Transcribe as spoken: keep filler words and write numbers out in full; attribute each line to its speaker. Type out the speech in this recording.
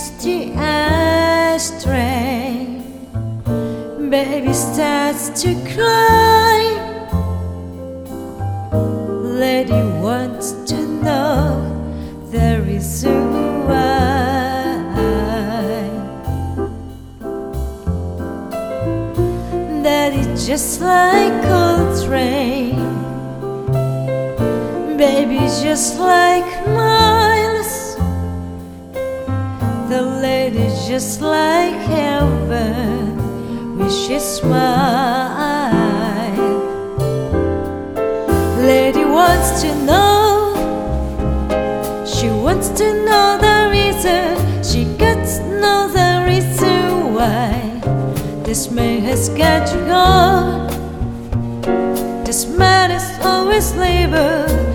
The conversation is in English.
Speaker 1: the ashtray. Baby starts to cry. Lady wants to know the reason why. Daddy just like Coltrane, baby just like Miles. The lady just like heaven when she smile. Lady wants to know, she wants to know the reason. She got to know the reason why this man has got you gone. This man is always labor.